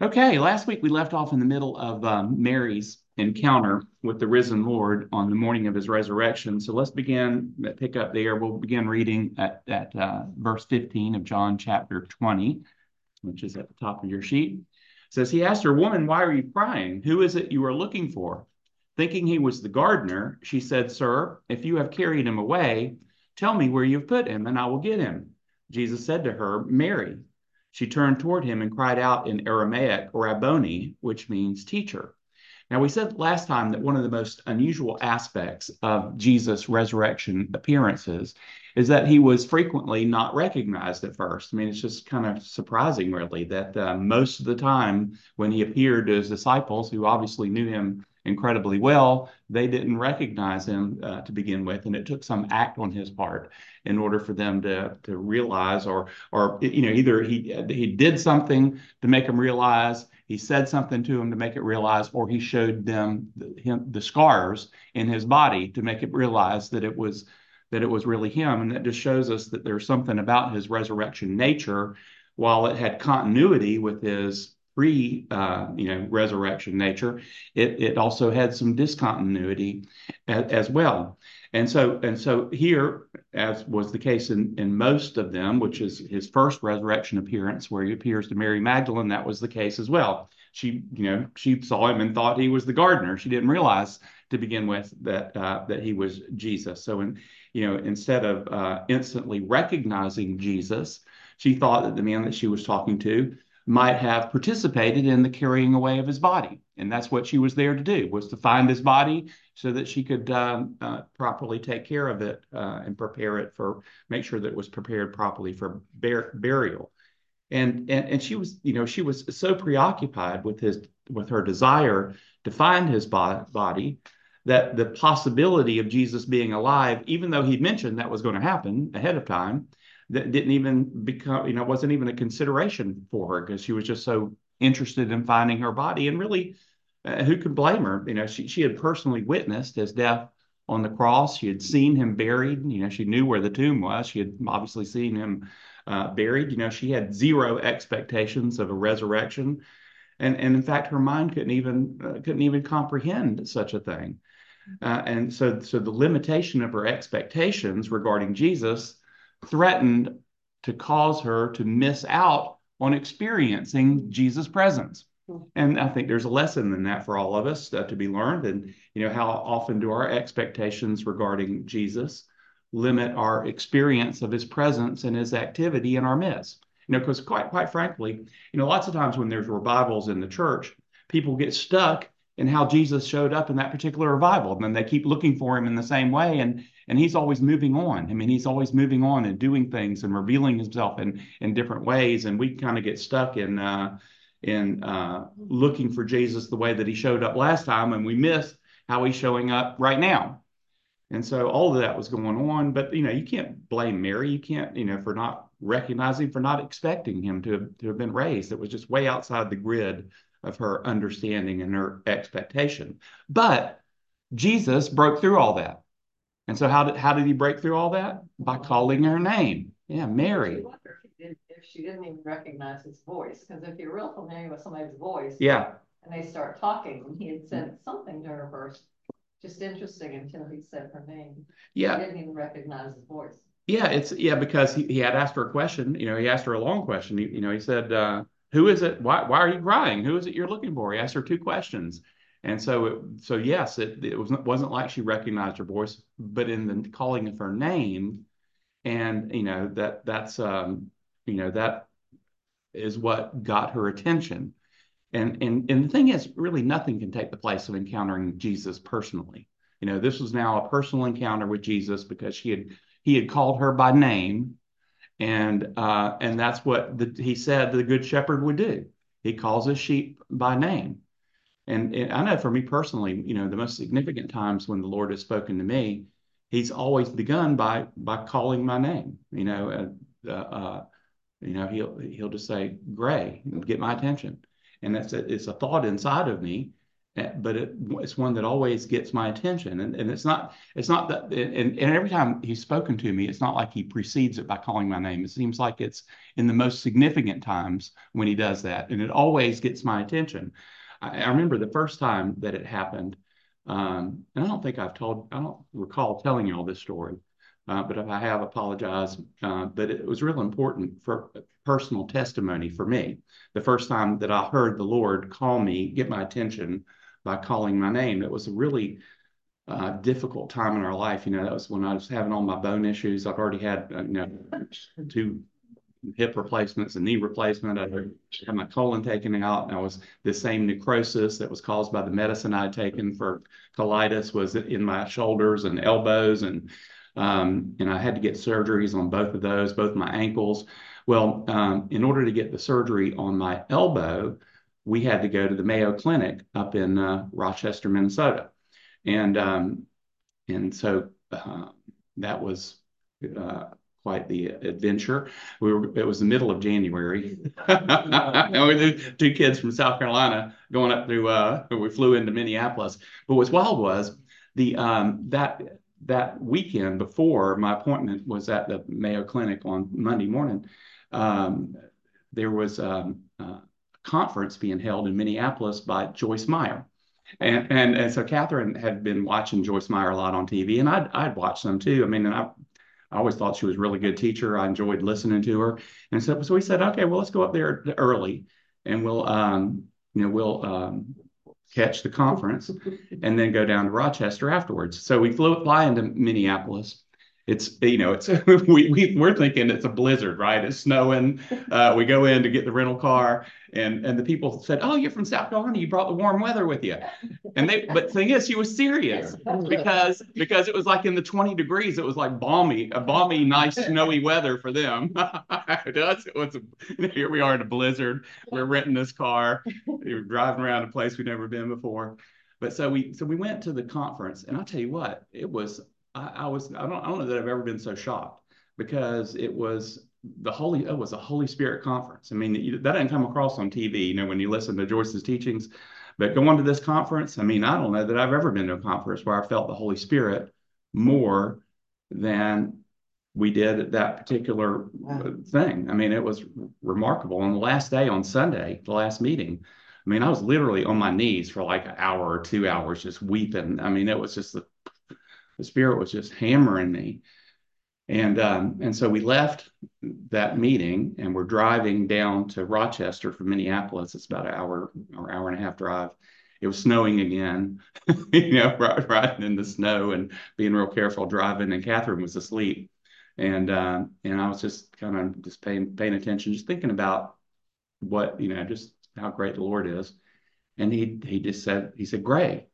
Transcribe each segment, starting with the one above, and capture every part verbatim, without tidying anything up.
Okay, last week we left off in the middle of um, Mary's encounter with the risen Lord on the morning of his resurrection. So let's begin, uh, pick up there. We'll begin reading at, at uh, verse fifteen of John chapter twenty, which is at the top of your sheet. It says, He asked her, Woman, why are you crying? Who is it you are looking for? Thinking he was the gardener, she said, Sir, if you have carried him away, tell me where you have put him, and I will get him. Jesus said to her, Mary. She turned toward him and cried out in Aramaic, Rabboni, which means teacher. Now, we said last time that one of the most unusual aspects of Jesus' resurrection appearances is that he was frequently not recognized at first. I mean, it's just kind of surprising, really, that uh, most of the time when he appeared to his disciples, who obviously knew him incredibly well, they didn't recognize him uh, to begin with, and it took some act on his part in order for them to to realize, or or you know, either he he did something to make them realize, he said something to them to make it realize, or he showed them the, him, the scars in his body to make it realize that it was that it was really him. And that just shows us that there's something about his resurrection nature, while it had continuity with his pre, uh, you know, resurrection nature, it, it also had some discontinuity as, as well. And so, and so here, as was the case in, in most of them, which is his first resurrection appearance, where he appears to Mary Magdalene, that was the case as well. She, you know, she saw him and thought he was the gardener. She didn't realize to begin with that uh, that he was Jesus. So, in, you know, instead of uh, instantly recognizing Jesus, she thought that the man that she was talking to might have participated in the carrying away of his body. And that's what she was there to do, was to find his body so that she could um, uh, properly take care of it uh, and prepare it for, make sure that it was prepared properly for bur- burial. And, and and she was, you know, she was so preoccupied with his with her desire to find his bo- body, that the possibility of Jesus being alive, even though he'd mentioned that was going to happen ahead of time, that didn't even become, you know, wasn't even a consideration for her, because she was just so interested in finding her body. And really, uh, who could blame her? You know, she she had personally witnessed his death on the cross. She had seen him buried. You know, she knew where the tomb was. She had obviously seen him uh, buried. You know, she had zero expectations of a resurrection, and and in fact, her mind couldn't even uh, couldn't even comprehend such a thing. Uh, and so, so the limitation of her expectations regarding Jesus threatened to cause her to miss out on experiencing Jesus' presence. And I think there's a lesson in that for all of us uh, to be learned. And, you know, how often do our expectations regarding Jesus limit our experience of his presence and his activity in our midst? You know, because quite, quite frankly, you know, lots of times when there's revivals in the church, people get stuck in how Jesus showed up in that particular revival. And then they keep looking for him in the same way. And and he's always moving on. I mean, he's always moving on and doing things and revealing himself in in different ways. And we kind of get stuck in uh, in uh, looking for Jesus the way that he showed up last time, and we miss how he's showing up right now. And so all of that was going on. But you know, you can't blame Mary. You can't, you know, for not recognizing, for not expecting him to have, to have been raised. It was just way outside the grid of her understanding and her expectation. But Jesus broke through all that. And so how did how did he break through all that? By calling her name. Yeah, Makes Mary. you wonder if he did, if she didn't even recognize his voice, because if you're real familiar with somebody's voice Yeah. and they start talking, and he had said something to her first, just interesting until he said her name. She Yeah. didn't even recognize his voice. Yeah, it's yeah, because he, he had asked her a question. You know, he asked her a long question. He, you know, he said, uh, "Who is it? Why why are you crying? Who is it you're looking for?" He asked her two questions, and so it, so yes, it it was wasn't like she recognized her voice, but in the calling of her name, and you know that that's um you know that is what got her attention. And and and the thing is, really, nothing can take the place of encountering Jesus personally. You know, this was now a personal encounter with Jesus, because she had he had called her by name, and uh, and that's what the, he said the good shepherd would do. He calls his sheep by name. And, and I know for me personally, you know, the most significant times when the Lord has spoken to me, He's always begun by by calling my name. You know, uh, uh, you know, he'll he'll just say Gray and get my attention, and that's a, it's a thought inside of me, eh, but it, it's one that always gets my attention. And, and it's not, it's not that, and, and every time he's spoken to me, it's not like he precedes it by calling my name. It seems like it's in the most significant times when he does that. And it always gets my attention. I, I remember the first time that it happened. Um, and I don't think I've told, I don't recall telling you all this story. Uh, but if I have, apologized. Uh, but it was real important for personal testimony for me. The first time that I heard the Lord call me, get my attention by calling my name, it was a really uh, difficult time in our life. You know, that was when I was having all my bone issues. I've already had, uh, you know, two hip replacements and knee replacement. I had my colon taken out, and I was the same necrosis that was caused by the medicine I'd taken for colitis was in my shoulders and elbows, and um, and I had to get surgeries on both of those, both my ankles. Well, um, in order to get the surgery on my elbow, we had to go to the Mayo Clinic up in uh, Rochester, Minnesota, and um, and so uh, that was uh, quite the adventure. We were, it was the middle of January. And we were two kids from South Carolina going up through, uh, we flew into Minneapolis. But what's wild was the, um, that, that weekend before my appointment was at the Mayo Clinic on Monday morning. Um, there was um, a conference being held in Minneapolis by Joyce Meyer. And, and and so Catherine had been watching Joyce Meyer a lot on T V, and I'd I'd watched them too. I mean, and I I always thought she was a really good teacher. I enjoyed listening to her. And so, so we said, okay, well, let's go up there early and we'll, um, you know, we'll um, catch the conference and then go down to Rochester afterwards. So we flew fly into Minneapolis. It's, you know, it's, we, we, we're thinking it's a blizzard, right? It's snowing. Uh, we go in to get the rental car and, and the people said, oh, you're from South Carolina. You brought the warm weather with you. And they, but the thing is, she was serious because, because it was like in the twenty degrees. It was like balmy, a balmy, nice, snowy weather for them. It was, it was a, here we are in a blizzard. We're renting this car. We were driving around a place we'd never been before. But so we, so we went to the conference, and I'll tell you what, it was, I, I was, I don't, I don't know that I've ever been so shocked because it was the Holy, it was a Holy Spirit conference. I mean, you, that didn't come across on T V, you know, when you listen to Joyce's teachings. But going to this conference, I mean, I don't know that I've ever been to a conference where I felt the Holy Spirit more than we did at that particular wow. thing. I mean, it was remarkable. On the last day, on Sunday, the last meeting, I mean, I was literally on my knees for like an hour or two hours just weeping. I mean, it was just the, the Spirit was just hammering me. And um, and so we left that meeting and we're driving down to Rochester from Minneapolis. It's about an hour or hour and a half drive. It was snowing again, you know, riding in the snow and being real careful driving. And Catherine was asleep, and uh, and I was just kind of just paying paying attention, just thinking about what, you know, just how great the Lord is. And he he just said, he said, Gray.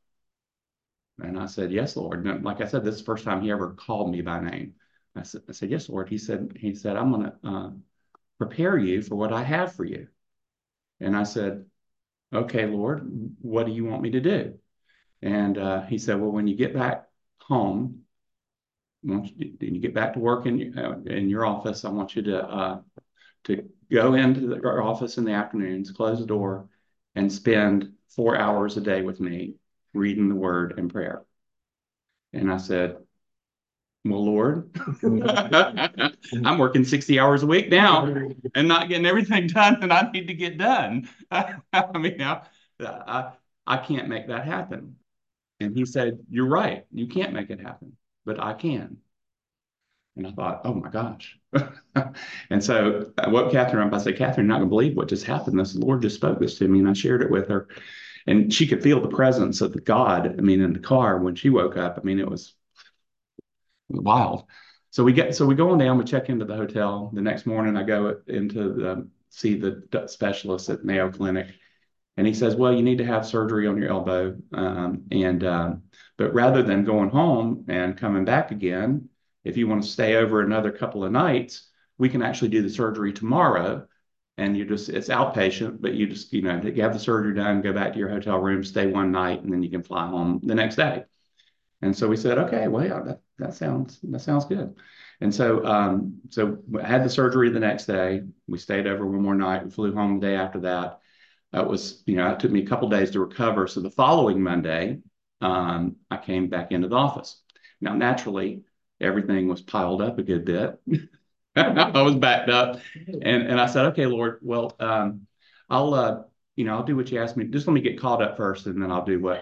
And I said, yes, Lord. And like I said, this is the first time he ever called me by name. I said, I said, yes, Lord. He said, he said, I'm going to uh, prepare you for what I have for you. And I said, okay, Lord, what do you want me to do? And uh, he said, well, when you get back home, once you, you get back to work in your, uh, in your office, I want you to uh, to go into the office in the afternoons, close the door, and spend four hours a day with me reading the word and prayer. And I said, well, Lord, I'm working sixty hours a week now and not getting everything done that I need to get done. I mean, I, I, I can't make that happen. And he said, you're right. You can't make it happen, but I can. And I thought, oh my gosh. And so I woke Catherine up. I said, Catherine, you're not going to believe what just happened. This Lord just spoke this to me. And I shared it with her. And she could feel the presence of the God, I mean, in the car when she woke up. I mean, it was wild. So we get, so we go on down, we check into the hotel. The next morning I go into the, see the specialist at Mayo Clinic. And he says, well, you need to have surgery on your elbow. Um, and, um, but rather than going home and coming back again, if you want to stay over another couple of nights, we can actually do the surgery tomorrow. And you just, it's outpatient, but you just, you know, you have the surgery done, go back to your hotel room, stay one night, and then you can fly home the next day. And so we said, okay, well, yeah, that, that sounds, that sounds good. And so, um, so I had the surgery the next day. We stayed over one more night. We flew home the day after that. that was, you know, it took me a couple days to recover. So the following Monday, um, I came back into the office. Now, naturally, everything was piled up a good bit. I was backed up, and and I said, okay, Lord, well, um, I'll, uh, you know, I'll do what you asked me. Just let me get caught up first, and then I'll do what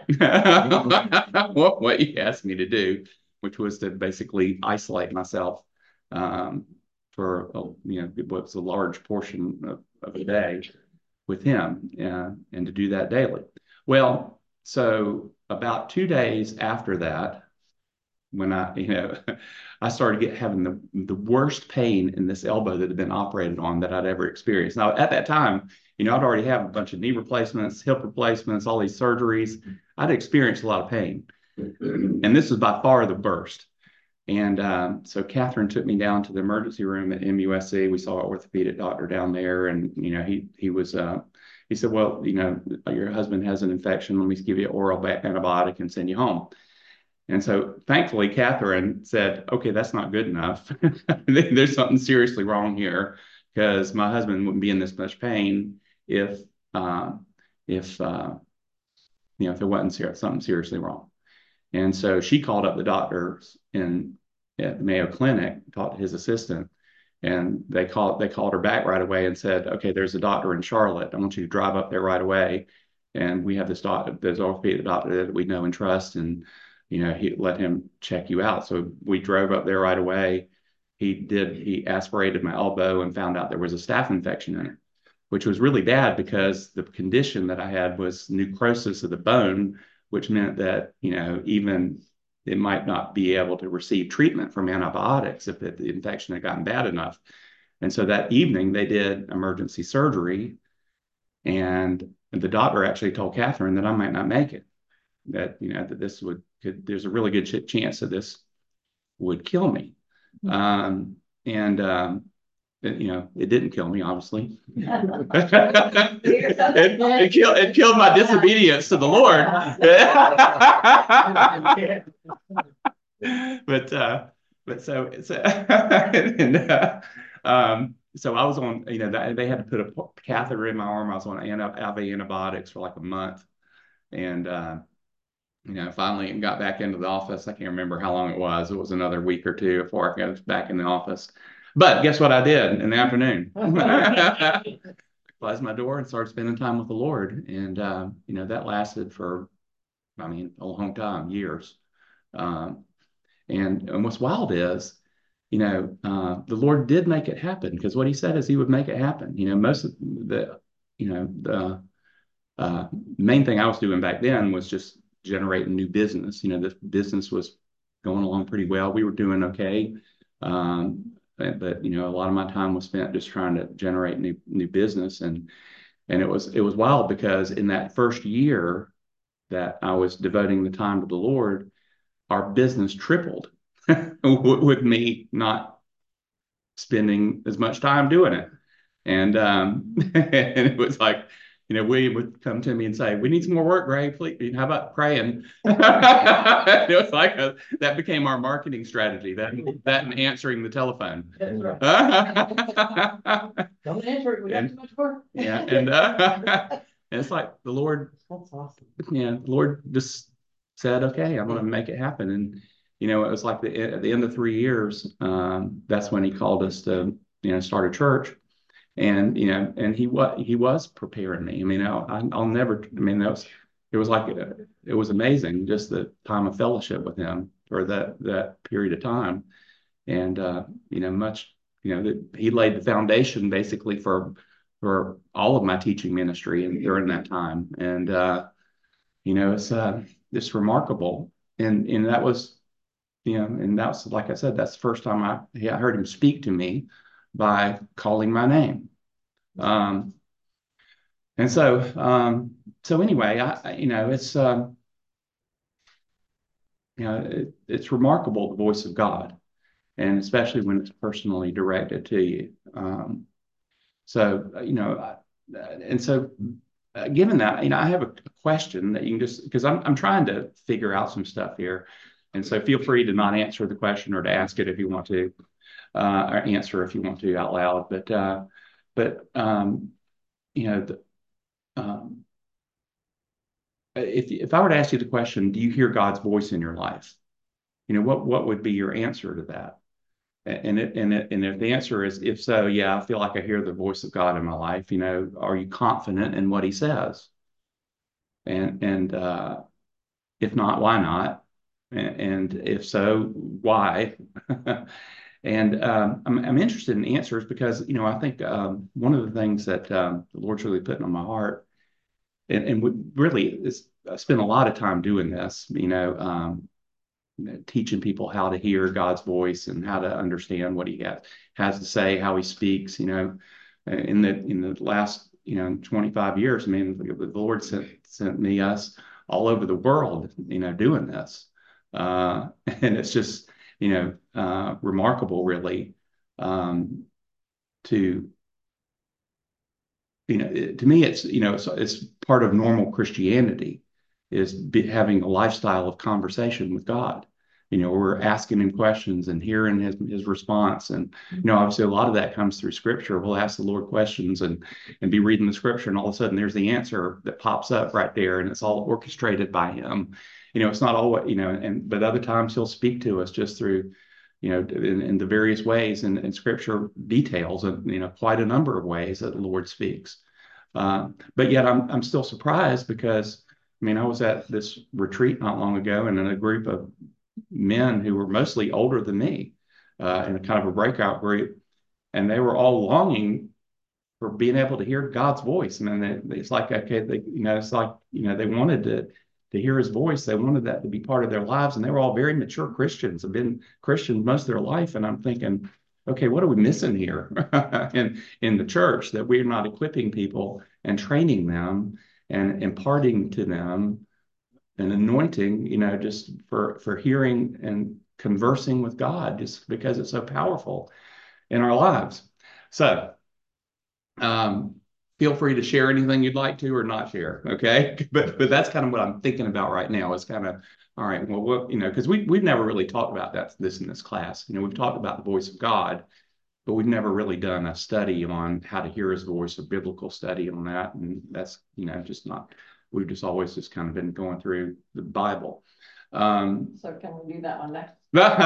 what what you asked me to do, which was to basically isolate myself um, for you know what's a large portion of, of the day with him, uh, and to do that daily. Well, so about two days after that, when I, you know, I started get having the the worst pain in this elbow that had been operated on that I'd ever experienced. Now, at that time, you know, I'd already have a bunch of knee replacements, hip replacements, all these surgeries. I'd experienced a lot of pain, and this is by far the worst. And um, so Catherine took me down to the emergency room at M U S C. We saw an orthopedic doctor down there, and you know, he he was uh, he said, well, you know, your husband has an infection. Let me give you an oral antibiotic and send you home. And so thankfully, Catherine said, okay, that's not good enough. There's something seriously wrong here because my husband wouldn't be in this much pain if, uh, if, uh, you know, if there wasn't ser- something seriously wrong. And so she called up the doctors in at the Mayo Clinic, talked to his assistant, and they called, they called her back right away and said, okay, there's a doctor in Charlotte. I want you to drive up there right away. And we have this doctor, this orthopedic doctor that we know and trust. And you know, he let him check you out. So we drove up there right away. He did, he aspirated my elbow and found out there was a staph infection in it, which was really bad because the condition that I had was necrosis of the bone, which meant that, you know, even it might not be able to receive treatment from antibiotics if it, the infection had gotten bad enough. And so that evening they did emergency surgery, and the doctor actually told Catherine that I might not make it, that, you know, that this would, could, there's a really good ch- chance that this would kill me. Um, and, um, it, you know, it didn't kill me, obviously. it, it, killed, it killed my disobedience to the Lord. but, uh, but so, it's, and, uh, um, so I was on, you know, they had to put a catheter in my arm. I was on I V antibiotics for like a month. And, uh, you know, finally got back into the office. I can't remember how long it was. It was another week or two before I got back in the office. But guess what I did in the afternoon? Closed my door and started spending time with the Lord. And, uh, you know, that lasted for, I mean, a long time, years. Um, and, and what's wild is, you know, uh, the Lord did make it happen because what he said is he would make it happen. You know, most of the, you know, the uh, main thing I was doing back then was just generating new business. You know, the business was going along pretty well. We were doing okay. Um, but, but, you know, a lot of my time was spent just trying to generate new new business. And and it was it was wild because in that first year that I was devoting the time to the Lord, our business tripled with me not spending as much time doing it. And um, and it was like, you know, William would come to me and say, "We need some more work, Greg. Please, how about praying?" It was like a, that became our marketing strategy. That that and answering the telephone. That's right. Don't answer it. We got and, too much work. Yeah, and, uh, and it's like the Lord. That's awesome. Yeah, the Lord just said, "Okay, I'm going to make it happen." And you know, it was like the, at the end of three years, um, that's when he called us to, you know, start a church. And, you know, and he was, he was preparing me. I mean, I'll, I'll never, I mean, that was, it was like, it was amazing, just the time of fellowship with him for that, that period of time. And, uh, you know, much, you know, that he laid the foundation basically for, for all of my teaching ministry and during that time. And, uh, you know, it's, uh, it's remarkable. And, and that was, you know, and that's, like I said, that's the first time I, yeah, I heard him speak to me by calling my name. Um, and so, um, so anyway, I, I, you know, it's, um, you know, it, it's remarkable, the voice of God, and especially when it's personally directed to you. Um, so, uh, you know, I, and so uh, given that, you know, I have a question that you can just, because I'm, I'm trying to figure out some stuff here. And so feel free to not answer the question or to ask it if you want to, uh, or answer if you want to out loud. But, uh, but, um, you know, the, um, if if I were to ask you the question, do you hear God's voice in your life? You know, what what would be your answer to that? And it, and it, and if the answer is if so, yeah, I feel like I hear the voice of God in my life. You know, are you confident in what He says? And and uh, if not, why not? And, and if so, why? And um, I'm I'm interested in answers because you know I think um, one of the things that um, the Lord's really putting on my heart, and, and we really is I spend a lot of time doing this. You know, um, teaching people how to hear God's voice and how to understand what He has has to say, how He speaks. You know, in the in the last you know twenty-five years, I mean, the, the Lord sent sent me us all over the world. You know, doing this, uh, and it's just you know uh, remarkable, really, um, to you know it, to me it's you know it's, it's part of normal Christianity is be, having a lifestyle of conversation with God. You know, we're asking Him questions and hearing his his response, and you know, obviously a lot of that comes through Scripture. We'll ask the Lord questions and and be reading the Scripture, and all of a sudden there's the answer that pops up right there, and it's all orchestrated by Him. You know, it's not always you know, and but other times He'll speak to us just through you know, in, in the various ways, and, and Scripture details, and you know, quite a number of ways that the Lord speaks. Uh, but yet, I'm I'm still surprised because I mean, I was at this retreat not long ago, and in a group of men who were mostly older than me, uh, in a kind of a breakout group, and they were all longing for being able to hear God's voice. And then they, it's like, okay, they, you know, it's like, you know, they wanted to to hear His voice. They wanted that to be part of their lives, and they were all very mature Christians, have been Christians most of their life. And I'm thinking, okay, what are we missing here in in the church that we're not equipping people and training them and imparting to them an anointing, you know, just for for hearing and conversing with God, just because it's so powerful in our lives. So um, feel free to share anything you'd like to or not share. Okay. But, but that's kind of what I'm thinking about right now is kind of, all right, well, what, you know, because we, we've never really talked about that, this in this class. You know, we've talked about the voice of God, but we've never really done a study on how to hear His voice, a biblical study on that. And that's, you know, just not, we've just always just kind of been going through the Bible. Um, so can we do that one next?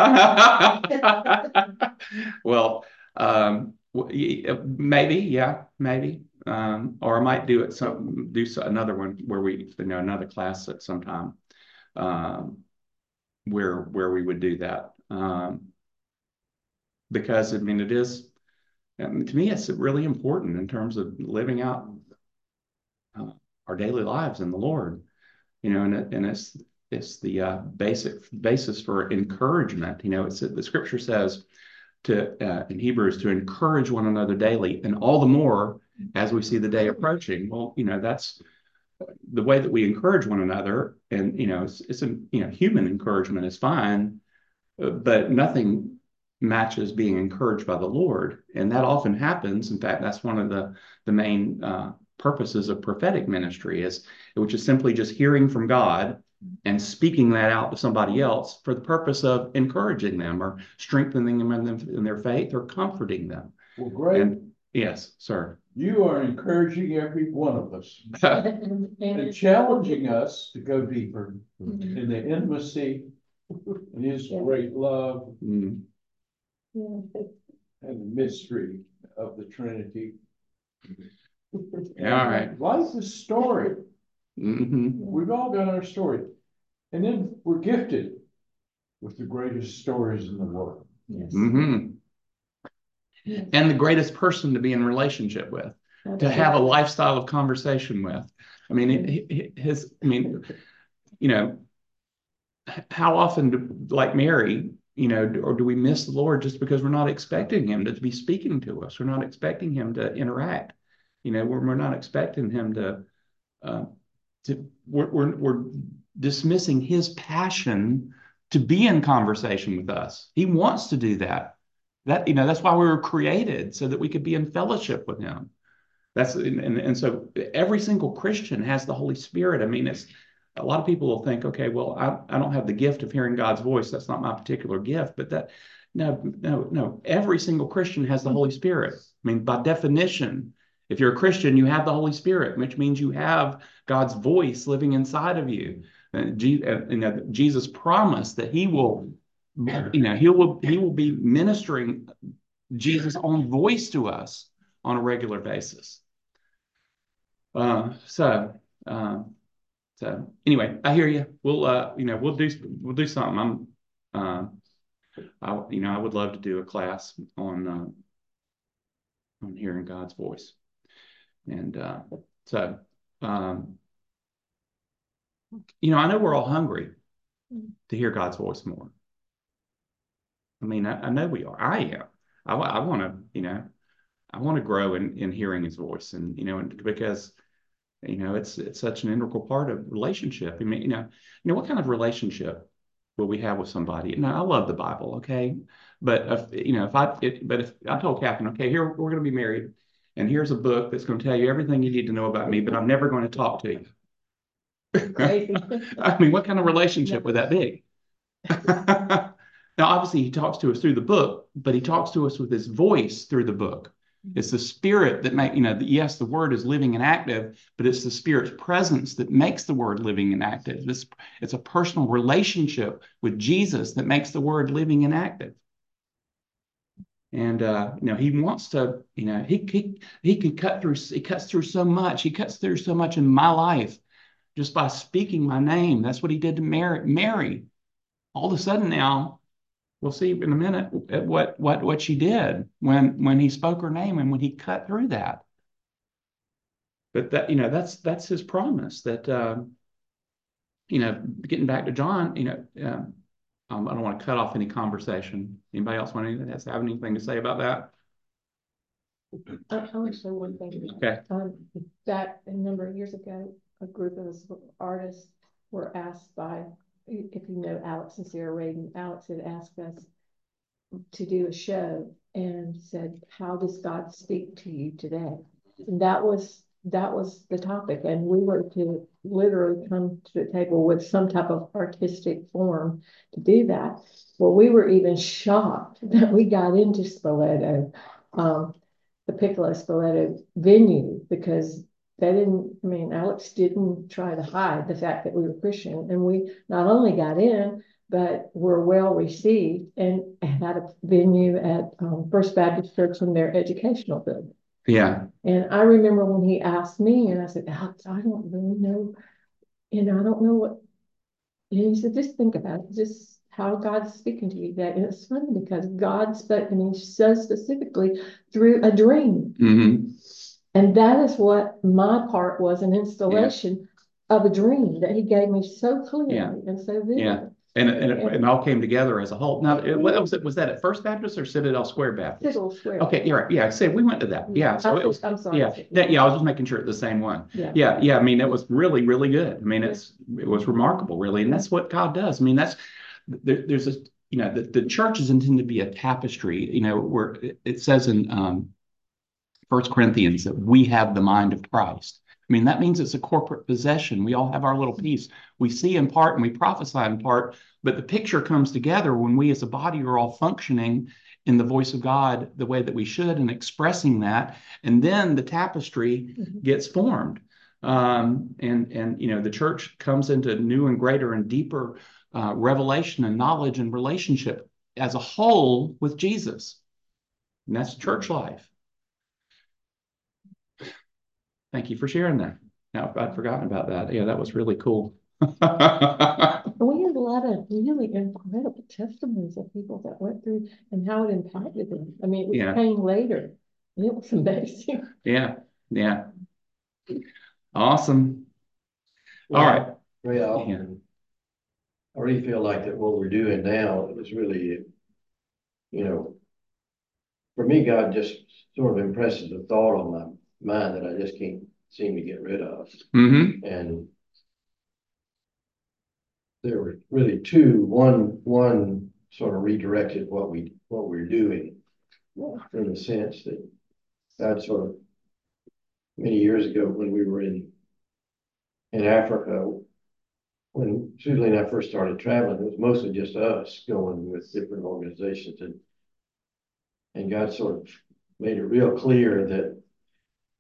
Well, um, maybe, yeah, maybe. Um, or I might do it some do another one where we you know another class at some time um, where where we would do that um, because I mean it is I mean, to me it's really important in terms of living out uh, our daily lives in the Lord, you know, and it, and it's it's the uh, basic basis for encouragement. You know, it's the Scripture says to uh, in Hebrews to encourage one another daily, and all the more as we see the day approaching. Well, you know, that's the way that we encourage one another, and you know, it's, it's a you know, human encouragement is fine, uh, but nothing matches being encouraged by the Lord, and that often happens. In fact, that's one of the the main uh, purposes of prophetic ministry is which is simply just hearing from God and speaking that out to somebody else for the purpose of encouraging them or strengthening them in, them in their faith or comforting them. Well, great. And, yes, sir. You are encouraging every one of us and challenging us to go deeper mm-hmm. in the intimacy and His great love mm-hmm. and the mystery of the Trinity. All right. Life is story. Mm-hmm. We've all got our story. And then we're gifted with the greatest stories in the world. Yes. Mm-hmm. And the greatest person to be in relationship with, to have a lifestyle of conversation with. I mean, it, his, I mean, you know, how often, do, like Mary, you know, or do we miss the Lord just because we're not expecting Him to be speaking to us? We're not expecting Him to interact. You know, we're, we're not expecting Him to, uh, to we're, we're, we're dismissing His passion to be in conversation with us. He wants to do that. That, you know, that's why we were created, so that we could be in fellowship with Him. That's and, and, and so every single Christian has the Holy Spirit. I mean, it's a lot of people will think, okay, well, I, I don't have the gift of hearing God's voice. That's not my particular gift. But that, no, no, no. Every single Christian has the Holy Spirit. I mean, by definition, If you're a Christian, you have the Holy Spirit, which means you have God's voice living inside of you. And Je- uh, you know, Jesus promised that he will, you know, he will, he will be ministering Jesus' own voice to us on a regular basis. Uh, so, uh, so anyway, I hear you. We'll, uh, you know, we'll do, we'll do something. I'm, uh, I, you know, I would love to do a class on, uh, on hearing God's voice. And, uh, so, um, you know, I know we're all hungry to hear God's voice more. I mean, I, I know we are. I am. I, I want to, you know, I want to grow in, in hearing his voice, and, you know, and because, you know, it's, it's such an integral part of relationship. I mean, you know, you know, what kind of relationship will we have with somebody? Now, I love the Bible. Okay. But if, you know, if I, it, but if I told Catherine, okay, here, we're going to be married, and here's a book that's going to tell you everything you need to know about me, but I'm never going to talk to you. Crazy. I mean, what kind of relationship would that be? Now, obviously, he talks to us through the book, but he talks to us with his voice through the book. It's the Spirit that make, you know, the, yes, the word is living and active, but it's the Spirit's presence that makes the word living and active. This, it's a personal relationship with Jesus that makes the word living and active. And, uh, you know, he wants to, you know, he, he, he can cut through, he cuts through so much. He cuts through so much in my life just by speaking my name. That's what he did to Mary. Mary. All of a sudden now, we'll see in a minute what what what she did when when he spoke her name and when he cut through that. But that, you know, that's that's his promise. That um, you know, getting back to John, you know, um, um, I don't want to cut off any conversation. Anybody else want anything has have anything to say about that? I, I want to say one thing. Okay. Um, that a number of years ago, a group of us artists were asked by, if you know Alex and Sarah Reagan, Alex had asked us to do a show and said, how does God speak to you today? And that was that was the topic, and we were to literally come to the table with some type of artistic form to do that. Well, we were even shocked that we got into Spoleto, um, the Piccolo Spoleto venue, because they didn't, I mean, Alex didn't try to hide the fact that we were Christian, and we not only got in, but were well received, and had a venue at um, First Baptist Church in their educational building. Yeah. And I remember when he asked me, and I said, Alex, I don't really know, you know, I don't know what, and he said, just think about it, just how God's speaking to you today. And it's funny because God spoke to me so specifically through a dream. Mm-hmm. And that is what my part was, an installation yeah. of a dream that he gave me so clearly yeah. and so vividly. Yeah. And, and, it, and it all came together as a whole. Now, it, what was it? Was that at First Baptist or Citadel Square Baptist? Citadel Square. Okay, you're right. Yeah, I said we went to that. Yeah, so it was. I'm sorry. Yeah, that, yeah. I was just making sure it's the same one. Yeah, yeah, yeah. I mean, it was really, really good. I mean, it's it was remarkable, really, and that's what God does. I mean, that's there, there's a you know the, the church is intended to be a tapestry. You know, where it, it says in um, First Corinthians that we have the mind of Christ. I mean, that means it's a corporate possession. We all have our little piece. We see in part and we prophesy in part, but the picture comes together when we as a body are all functioning in the voice of God the way that we should and expressing that. And then the tapestry mm-hmm. gets formed. Um, and, and, you know, the church comes into new and greater and deeper uh, revelation and knowledge and relationship as a whole with Jesus. And that's church life. Thank you for sharing that. Now, I'd forgotten about that. Yeah, that was really cool. We had a lot of really incredible testimonies of people that went through and how it impacted them. I mean, it yeah. came later, and it was amazing. Yeah, yeah. Awesome. Well, all right. Very often, yeah. I really feel like that what we're doing now is really, you know, for me, God just sort of impresses a thought on my mind that I just can't seem to get rid of. Mm-hmm. And there were really two. One, one sort of redirected what we what we're doing, in the sense that God sort of many years ago when we were in in Africa, when Susie and I first started traveling, it was mostly just us going with different organizations, and and God sort of made it real clear that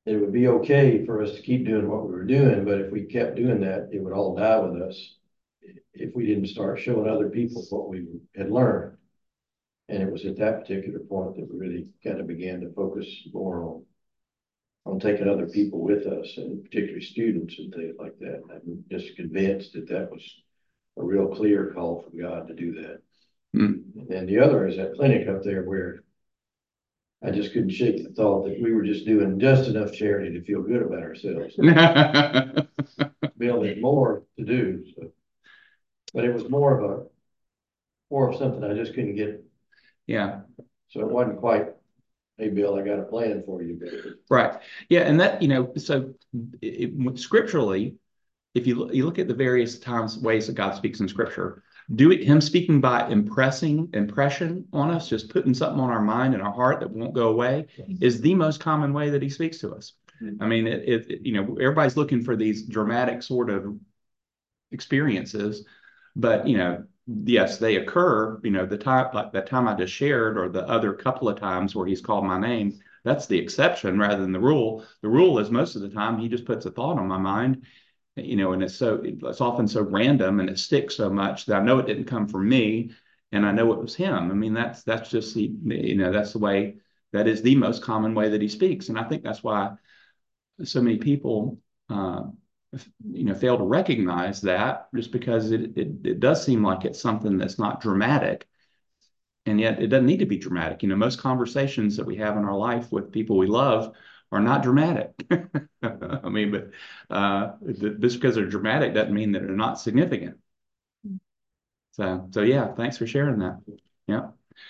it would be okay for us to keep doing what we were doing, but if we kept doing that, it would all die with us if we didn't start showing other people what we had learned. And it was at that particular point that we really kind of began to focus more on on taking other people with us, and particularly students and things like that. I'm just convinced that that was a real clear call from God to do that. Mm. And the other is that clinic up there where I just couldn't shake the thought that we were just doing just enough charity to feel good about ourselves. Bill had more to do, so. But it was more of a more of something I just couldn't get. Yeah. So it wasn't quite, hey, Bill, I got a plan for you. Bill. Right. Yeah. And that, you know, so it, it, scripturally, if you, you look at the various times, ways that God speaks in scripture, do it, him speaking by impressing impression on us, just putting something on our mind and our heart that won't go away, is the most common way that he speaks to us. I mean, it, it you know, everybody's looking for these dramatic sort of experiences, but, you know, yes, they occur, you know, the time, like that time I just shared, or the other couple of times where he's called my name, that's the exception rather than the rule. The rule is most of the time he just puts a thought on my mind, you know, and it's so, it's often so random and it sticks so much that I know it didn't come from me and I know it was him. I mean, that's, that's just the, you know, that's the way, that is the most common way that he speaks. And I think that's why so many people, uh, you know, fail to recognize that, just because it, it it does seem like it's something that's not dramatic, and yet it doesn't need to be dramatic. You know, most conversations that we have in our life with people we love are not dramatic. I mean, but uh, just because they're dramatic doesn't mean that they're not significant. So, so yeah, thanks for sharing that. Yeah.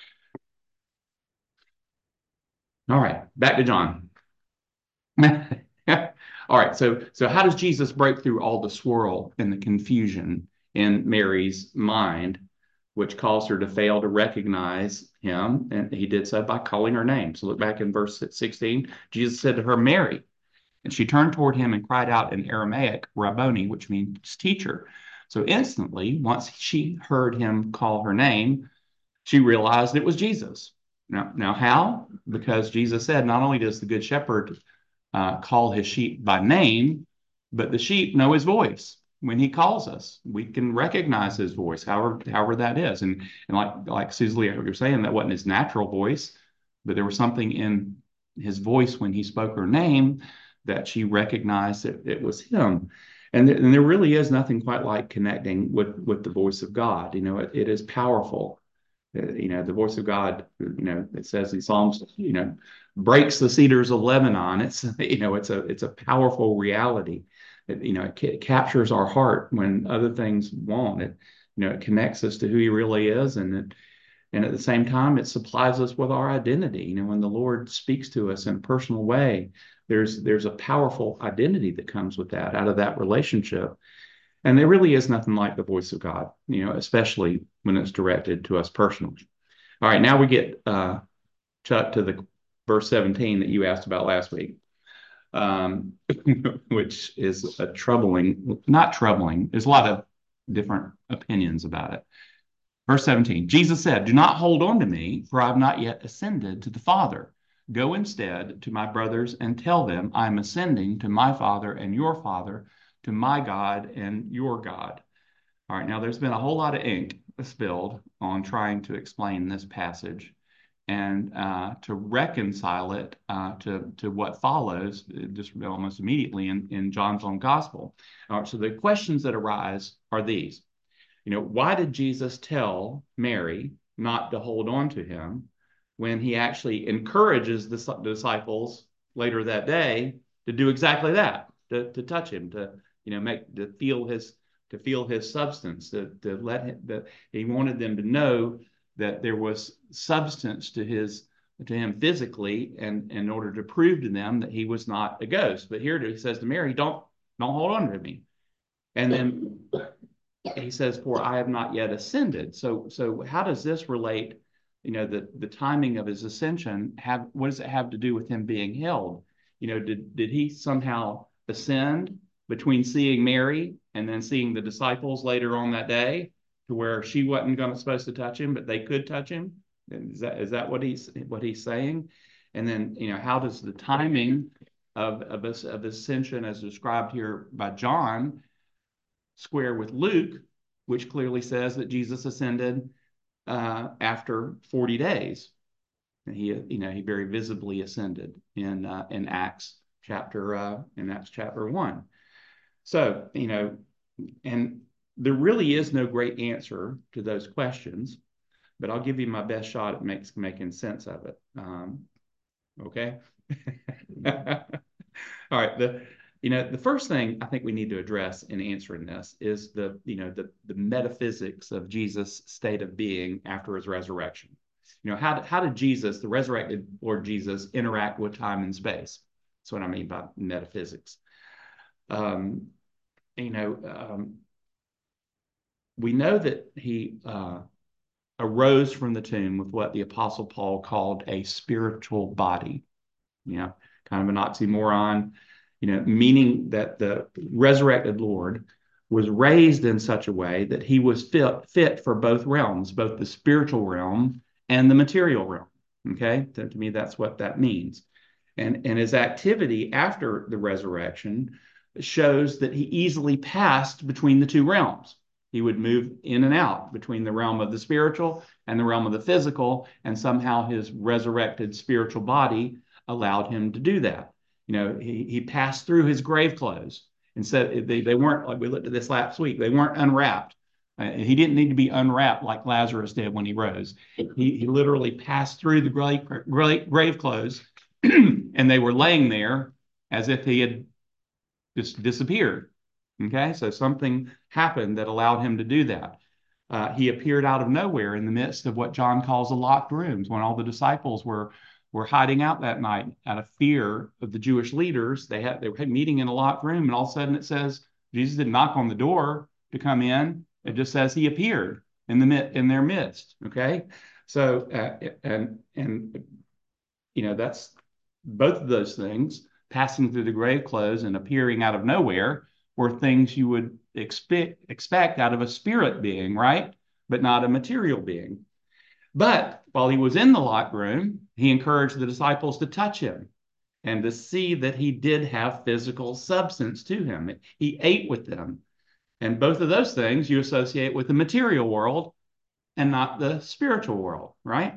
All right, back to John. All right, so so how does Jesus break through all the swirl and the confusion in Mary's mind, which caused her to fail to recognize him? And he did so by calling her name. So look back in verse sixteen. Jesus said to her, Mary. And she turned toward him and cried out in Aramaic, Rabboni, which means teacher. So instantly, once she heard him call her name, she realized it was Jesus. Now, now how? Because Jesus said, not only does the good shepherd Uh, call his sheep by name, but the sheep know his voice. When he calls us, we can recognize his voice, however, however that is. And, and like, like Susie, you were saying, that wasn't his natural voice, but there was something in his voice when he spoke her name that she recognized that it was him. And, th- and there really is nothing quite like connecting with, with the voice of God. You know, it, it is powerful. Uh, you know, the voice of God, you know, it says in Psalms, you know, breaks the cedars of Lebanon. It's, you know, it's a, it's a powerful reality. It, you know, it, ca- captures our heart when other things won't. It, you know, it connects us to who he really is. And it, and at the same time, it supplies us with our identity. You know, when the Lord speaks to us in a personal way, there's, there's a powerful identity that comes with that, out of that relationship. And there really is nothing like the voice of God, you know, especially when it's directed to us personally. All right, now we get, uh, Chuck, to the verse seventeen that you asked about last week, um, which is a troubling, not troubling, there's a lot of different opinions about it. Verse seventeen, Jesus said, do not hold on to me, for I have not yet ascended to the Father. Go instead to my brothers and tell them I am ascending to my Father and your Father, to my God and your God. All right, now there's been a whole lot of ink spilled on trying to explain this passage and uh, to reconcile it uh, to, to what follows just almost immediately in, in John's own gospel. All right, so the questions that arise are these. You know, why did Jesus tell Mary not to hold on to him when he actually encourages the disciples later that day to do exactly that, to, to touch him, to, you know, make, to feel his, to feel his substance, to, to let him, that he wanted them to know that there was substance to his, to him physically, and in order to prove to them that he was not a ghost. But here he says to Mary, don't, don't hold on to me. And then he says, for I have not yet ascended. So, so how does this relate? You know, the, the timing of his ascension, have, what does it have to do with him being held? You know, did, did he somehow ascend between seeing Mary and then seeing the disciples later on that day, to where she wasn't going to supposed to touch him, but they could touch him? Is that, is that what he's, what he's saying? And then, you know, how does the timing of, of, of ascension as described here by John square with Luke, which clearly says that Jesus ascended uh, after forty days. And he, you know, he very visibly ascended in uh, in Acts chapter uh, in Acts chapter one. So, you know, and there really is no great answer to those questions, but I'll give you my best shot at makes, making sense of it. Um, okay. All right. The, you know, the first thing I think we need to address in answering this is the, you know, the, the metaphysics of Jesus' state of being after his resurrection. You know, how did, how did Jesus, the resurrected Lord Jesus, interact with time and space? That's what I mean by metaphysics. Um, you know, um, we know that he uh, arose from the tomb with what the Apostle Paul called a spiritual body. You know, kind of an oxymoron, you know, meaning that the resurrected Lord was raised in such a way that he was fit, fit for both realms, both the spiritual realm and the material realm. Okay, so to me, that's what that means. And, and his activity after the resurrection shows that he easily passed between the two realms. He would move in and out between the realm of the spiritual and the realm of the physical, and somehow his resurrected spiritual body allowed him to do that. You know, he, he passed through his grave clothes and said they, they weren't, like we looked at this last week, they weren't unwrapped. Uh, he didn't need to be unwrapped like Lazarus did when he rose. He, he literally passed through the grave, grave, grave clothes and they were laying there as if he had just disappeared. Okay, so something happened that allowed him to do that. Uh, he appeared out of nowhere in the midst of what John calls the locked rooms, when all the disciples were were hiding out that night out of fear of the Jewish leaders. They had they were meeting in a locked room, and all of a sudden it says Jesus didn't knock on the door to come in. It just says he appeared in the in their midst. Okay, so uh, and and you know that's both of those things, passing through the grave clothes and appearing out of nowhere, were things you would expect expect out of a spirit being, right? But not a material being. But while he was in the locked room, he encouraged the disciples to touch him and to see that he did have physical substance to him. He ate with them. And both of those things you associate with the material world and not the spiritual world, right?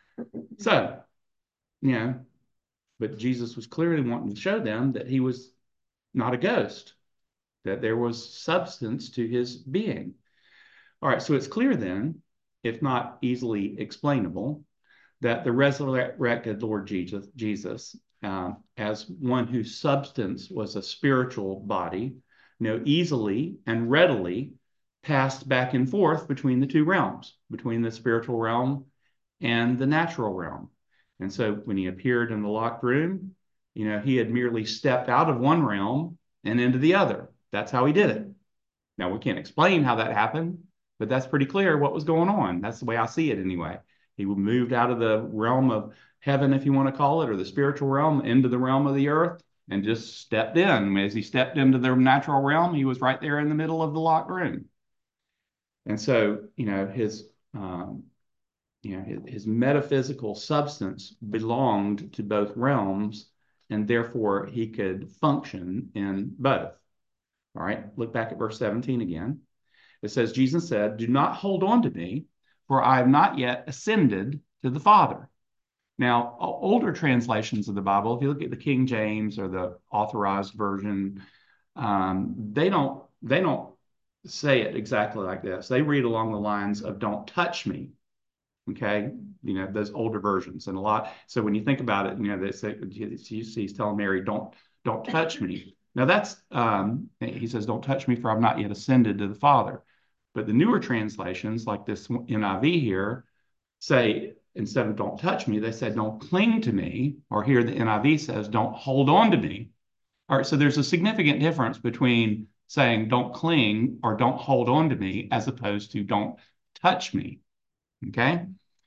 So, you know, but Jesus was clearly wanting to show them that he was not a ghost, that there was substance to his being. All right, so it's clear then, if not easily explainable, that the resurrected Lord Jesus, Jesus uh, as one whose substance was a spiritual body, you know, easily and readily passed back and forth between the two realms, between the spiritual realm and the natural realm. And so when he appeared in the locked room, you know, he had merely stepped out of one realm and into the other. That's how he did it. Now, we can't explain how that happened, but that's pretty clear what was going on. That's the way I see it anyway. He moved out of the realm of heaven, if you want to call it, or the spiritual realm, into the realm of the earth, and just stepped in. As he stepped into the natural realm, he was right there in the middle of the locked room. And so, you know, his, um, you know, his, his metaphysical substance belonged to both realms, and therefore he could function in both. All right, look back at verse seventeen again. It says, Jesus said, "Do not hold on to me, for I have not yet ascended to the Father." Now, older translations of the Bible, if you look at the King James or the Authorized Version, um, they don't they don't say it exactly like this. They read along the lines of "Don't touch me." Okay, you know, those older versions, and a lot. So when you think about it, you know, they say he's telling Mary, "Don't don't touch me." Now that's um, he says, "Don't touch me, for I've not yet ascended to the Father." But the newer translations, like this N I V here, say, instead of "don't touch me," they said, "Don't cling to me," or here the N I V says, "Don't hold on to me." All right, so there's a significant difference between saying "don't cling" or "don't hold on to me," as opposed to "don't touch me." Okay,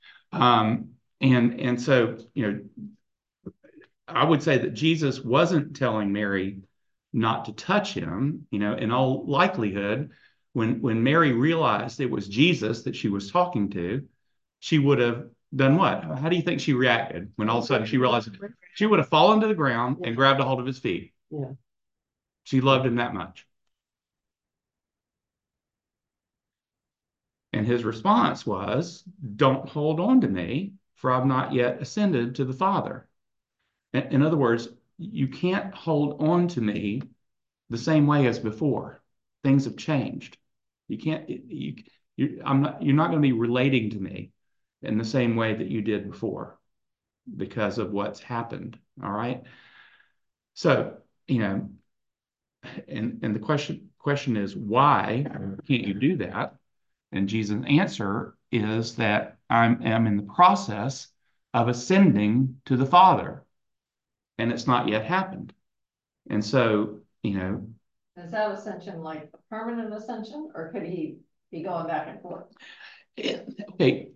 um, and and so you know, I would say that Jesus wasn't telling Mary not to touch him. You know, in all likelihood, when when Mary realized it was Jesus that she was talking to, she would have done what? How do you think she reacted when all of a sudden she realized she would have fallen to the ground and grabbed a hold of his feet? Yeah. She loved him that much. And his response was, don't hold on to me, for I've not yet ascended to the Father. In other words, you can't hold on to me the same way as before. Things have changed. You can't, you, you, I'm not, you're not going to be relating to me in the same way that you did before because of what's happened. All right. So, you know, and, and the question, question is, why can't you do that? And Jesus' answer is that I am in the process of ascending to the Father, and it's not yet happened. And so, you know, is that ascension like a permanent ascension, or could he be going back and forth? It, okay,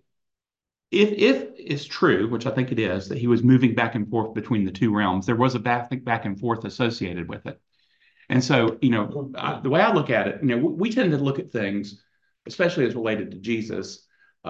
if if it's true, which I think it is, that he was moving back and forth between the two realms, there was a back back and forth associated with it. And so, you know, I, the way I look at it, you know, we, we tend to look at things, especially as related to Jesus,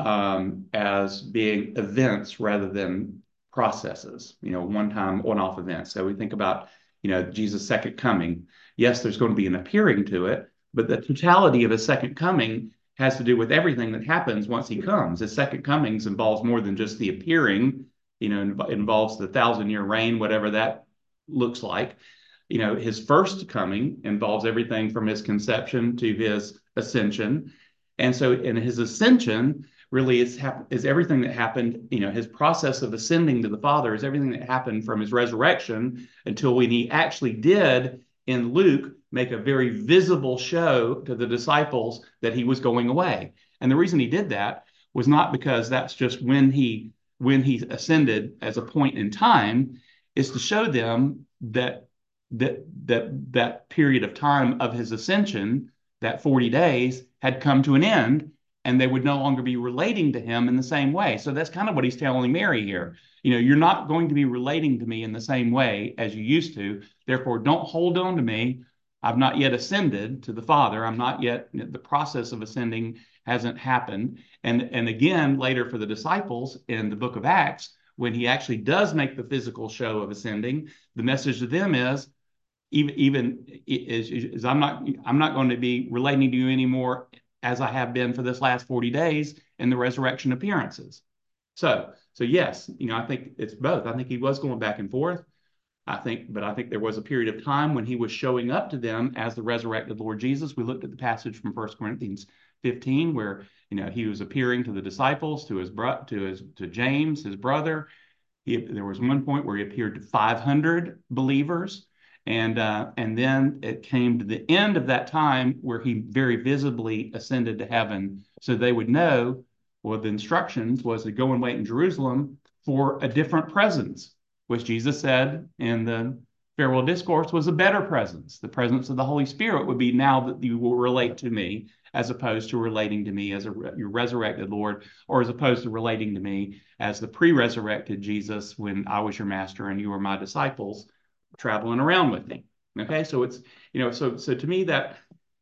um, as being events rather than processes, you know, one-time, one-off events. So we think about, you know, Jesus' second coming. Yes, there's going to be an appearing to it, but the totality of his second coming has to do with everything that happens once he comes. His second comings involves more than just the appearing, you know, it involves the thousand-year reign, whatever that looks like. You know, his first coming involves everything from his conception to his ascension. And so in his ascension really is, is everything that happened, you know, his process of ascending to the Father is everything that happened from his resurrection until when he actually did in Luke make a very visible show to the disciples that he was going away. And the reason he did that was not because that's just when he when he ascended as a point in time, is to show them that that that that period of time of his ascension, that forty days, had come to an end, and they would no longer be relating to him in the same way. So that's kind of what he's telling Mary here. You know, you're not going to be relating to me in the same way as you used to. Therefore, don't hold on to me. I've not yet ascended to the Father. I'm not yet, the process of ascending hasn't happened. And, and again, later for the disciples in the book of Acts, when he actually does make the physical show of ascending, the message to them is, even even is, is I'm not I'm not going to be relating to you anymore as I have been for this last forty days in the resurrection appearances. So so yes, you know, I think it's both. I think he was going back and forth. I think, but I think there was a period of time when he was showing up to them as the resurrected Lord Jesus. We looked at the passage from First Corinthians fifteen, where, you know, he was appearing to the disciples, to his bro- to his to James, his brother. He, there was one point where he appeared to five hundred believers. And uh, and then it came to the end of that time where he very visibly ascended to heaven, so they would know. Well, the instructions was to go and wait in Jerusalem for a different presence, which Jesus said in the farewell discourse was a better presence. The presence of the Holy Spirit would be now that you will relate to me, as opposed to relating to me as a your resurrected Lord, or as opposed to relating to me as the pre-resurrected Jesus when I was your master and you were my disciples, traveling around with me. Okay, so it's, you know, so so to me that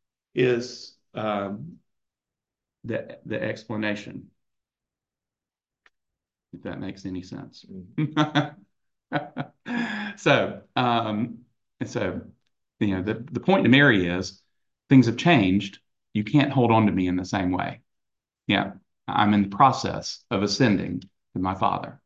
is um, the the explanation, if that makes any sense. so um, and so you know the the point to Mary is things have changed. You can't hold on to me in the same way. Yeah, I'm in the process of ascending to my Father.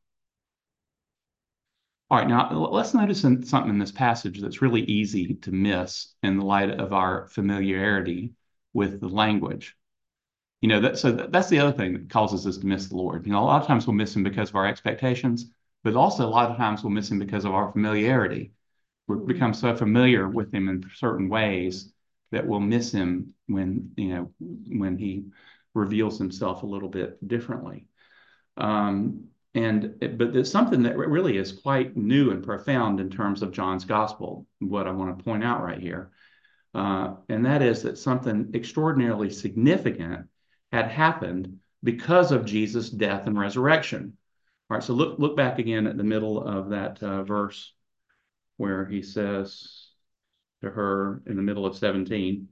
All right, now let's notice in, something in this passage that's really easy to miss in the light of our familiarity with the language. You know, that, so that, that's the other thing that causes us to miss the Lord. You know, a lot of times we'll miss him because of our expectations, but also a lot of times we'll miss him because of our familiarity. We've become so familiar with him in certain ways that we'll miss him when, you know, when he reveals himself a little bit differently. Um, and but there's something that really is quite new and profound in terms of John's gospel, what I want to point out right here. Uh, and that is that something extraordinarily significant had happened because of Jesus' death and resurrection. All right, so look look back again at the middle of that uh, verse where he says to her in the middle of seventeen,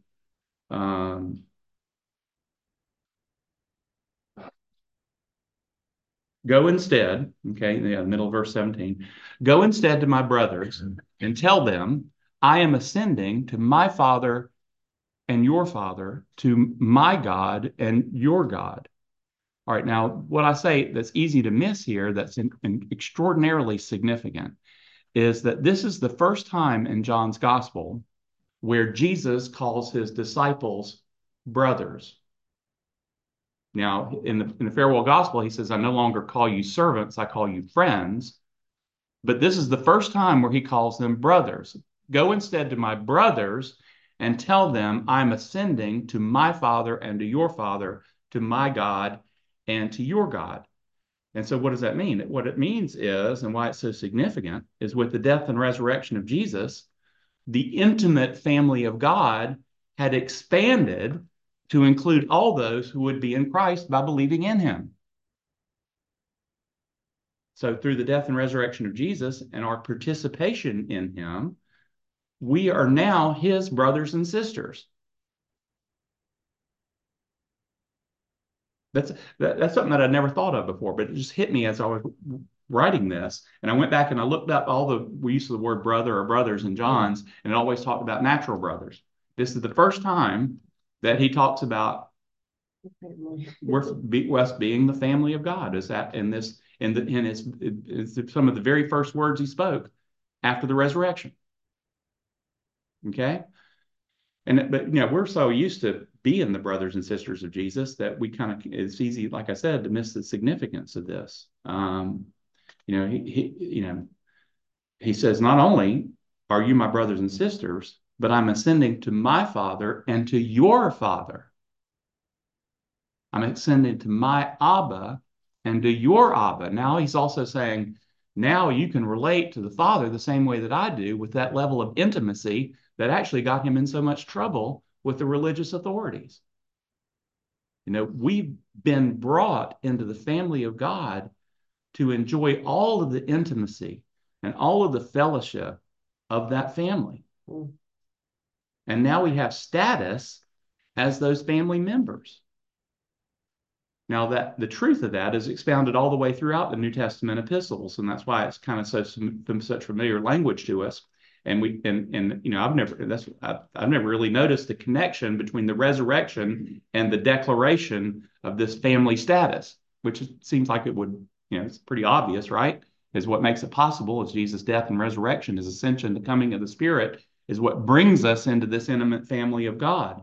um, Go instead, okay, in the middle of verse seventeen, go instead to my brothers and tell them, I am ascending to my Father and your Father, to my God and your God. All right, now what I say that's easy to miss here, that's in, in extraordinarily significant, is that this is the first time in John's gospel where Jesus calls his disciples brothers. Now, in the, in the farewell gospel, he says, I no longer call you servants, I call you friends. But this is the first time where he calls them brothers. Go instead to my brothers and tell them I'm ascending to my Father and to your Father, to my God and to your God. And so what does that mean? What it means is, and why it's so significant, is with the death and resurrection of Jesus, the intimate family of God had expanded to include all those who would be in Christ by believing in him. So through the death and resurrection of Jesus and our participation in him, we are now his brothers and sisters. That's that, that's something that I'd never thought of before, but it just hit me as I was writing this. And I went back and I looked up all the we use of the word brother or brothers in John's, and it always talked about natural brothers. This is the first time that he talks about we're be, us being the family of God. Is that in this in the in his it's some of the very first words he spoke after the resurrection. Okay. And but you know, we're so used to being the brothers and sisters of Jesus that we kind of it's easy, like I said, to miss the significance of this. Um, you know, he, he you know, he says, not only are you my brothers and sisters, but I'm ascending to my Father and to your Father. I'm ascending to my Abba and to your Abba. Now he's also saying, now you can relate to the Father the same way that I do, with that level of intimacy that actually got him in so much trouble with the religious authorities. You know, we've been brought into the family of God to enjoy all of the intimacy and all of the fellowship of that family. Mm. And now we have status as those family members. Now, that the truth of that is expounded all the way throughout the New Testament epistles, and that's why it's kind of so such familiar language to us. And we and and you know, I've never that's I've, I've never really noticed the connection between the resurrection and the declaration of this family status, which seems like it would, you know, it's pretty obvious, right? Is what makes it possible is Jesus' death and resurrection, his ascension, the coming of the Spirit, is what brings us into this intimate family of God.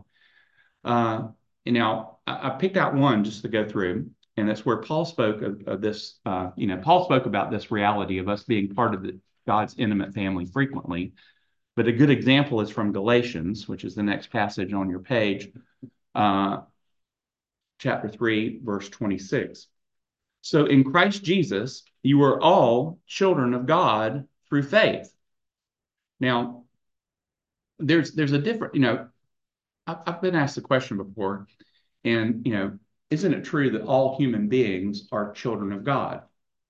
Uh, and now I, I picked out one just to go through, and that's where Paul spoke of, of this. Uh, you know, Paul spoke about this reality of us being part of the, God's intimate family frequently. But a good example is from Galatians, which is the next passage on your page, uh, chapter three, verse twenty-six. So in Christ Jesus, you are all children of God through faith. Now, there's there's a different, you know, I've, I've been asked the question before, and, you know, isn't it true that all human beings are children of God?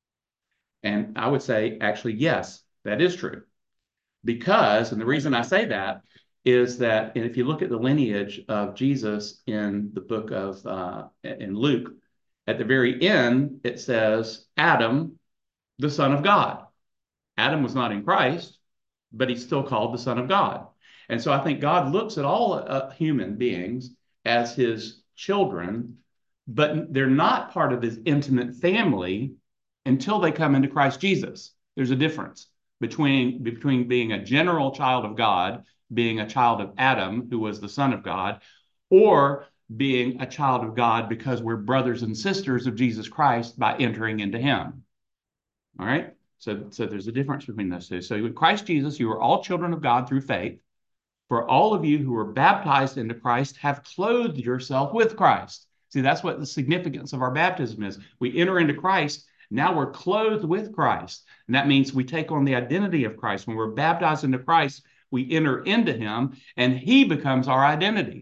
And I would say, actually, yes, that is true. Because, and the reason I say that is that if you look at the lineage of Jesus in the book of, uh, in Luke, at the very end, it says, Adam, the Son of God. Adam was not in Christ, but he's still called the Son of God. And so I think God looks at all uh, human beings as his children, but they're not part of his intimate family until they come into Christ Jesus. There's a difference between, between being a general child of God, being a child of Adam, who was the Son of God, or being a child of God because we're brothers and sisters of Jesus Christ by entering into him. All right? So, so there's a difference between those two. So in Christ Jesus, you are all children of God through faith. For all of you who are baptized into Christ have clothed yourself with Christ. See, that's what the significance of our baptism is. We enter into Christ. Now we're clothed with Christ. And that means we take on the identity of Christ. When we're baptized into Christ, we enter into him, and he becomes our identity.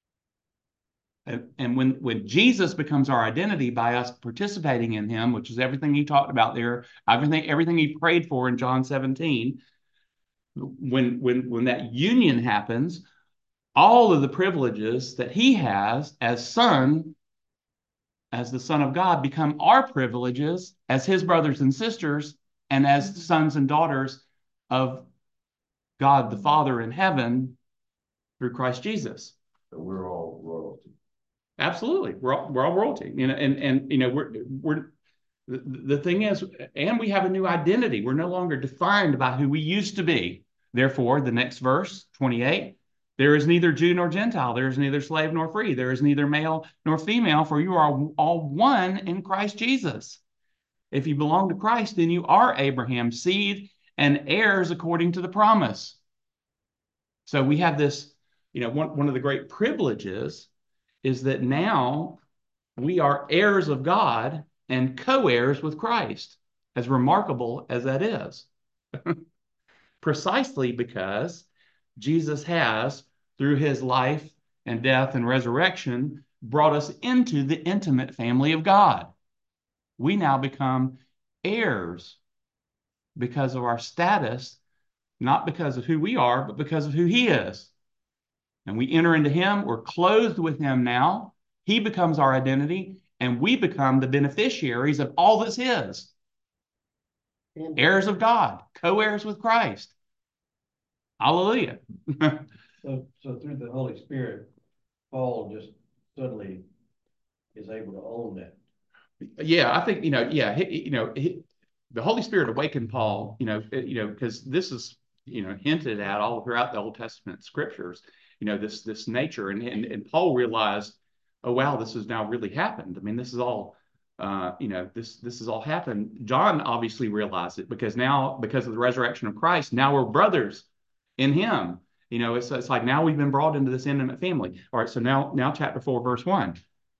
And when, when Jesus becomes our identity by us participating in him, which is everything he talked about there, everything, everything he prayed for in John seventeen, when, when, when that union happens, all of the privileges that he has as son as the Son of God become our privileges as his brothers and sisters and as sons and daughters of God the Father in heaven through Christ Jesus. So we're all royalty. Absolutely. We're all, we're all royalty. You know, and, and, you know, we're, we're, the, the thing is, and we have a new identity. We're no longer defined by who we used to be. Therefore, the next verse, twenty-eight, there is neither Jew nor Gentile. There is neither slave nor free. There is neither male nor female, for you are all one in Christ Jesus. If you belong to Christ, then you are Abraham's seed and heirs according to the promise. So we have this, you know, one, one of the great privileges is that now we are heirs of God and co-heirs with Christ, as remarkable as that is. Precisely because Jesus has, through his life and death and resurrection, brought us into the intimate family of God. We now become heirs because of our status, not because of who we are, but because of who he is. And we enter into him, we're clothed with him now. He becomes our identity, and we become the beneficiaries of all that's his. And heirs of God, co-heirs with Christ. Hallelujah. So, so through the Holy Spirit, Paul just suddenly is able to own that. Yeah, I think, you know, yeah, he, you know, he, the Holy Spirit awakened Paul, you know, you know, because this is, you know, hinted at all throughout the Old Testament scriptures, you know, this this nature. And, and, and Paul realized, oh, wow, this has now really happened. I mean, this is all, uh, you know, this this has all happened. John obviously realized it because now, because of the resurrection of Christ, now we're brothers in him. You know, it's, it's like now we've been brought into this intimate family. All right, so now, now chapter four, verse one.